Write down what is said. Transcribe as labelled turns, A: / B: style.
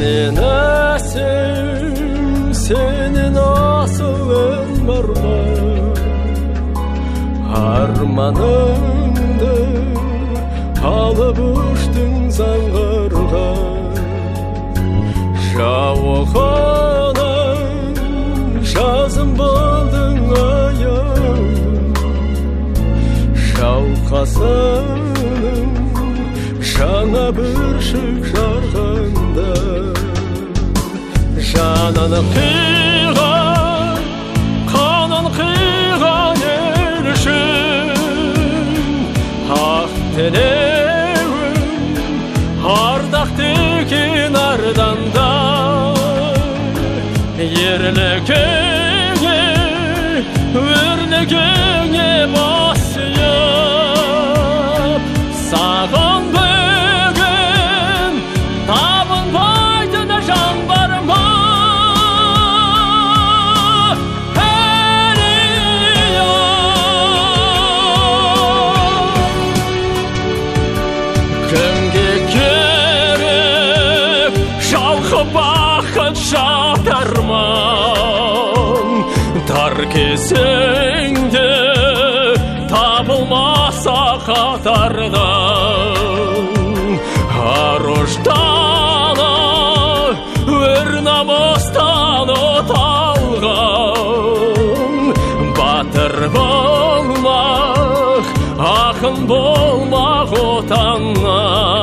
A: Сенесің, сенен асылын бар ма? Арманыңды алып ұштың заңғарға, жауығынан жазым болдың аяғым, жауқасының жаңа бүршік жарғанда. Жананы қиған, қанын қиған ел үшін, ақ тілеуім ардақты екен арданда. Ерлігіңе, өрлігіңе бас иіп, саған бүгін табынбайтын жан бар ма? Кімге керек жалқы бақыт жатарман, дар кезеңде табылмаса қатардан. Ар ұштана өр намыстан оталған, батыр болмақ, ақын болмақ отанға.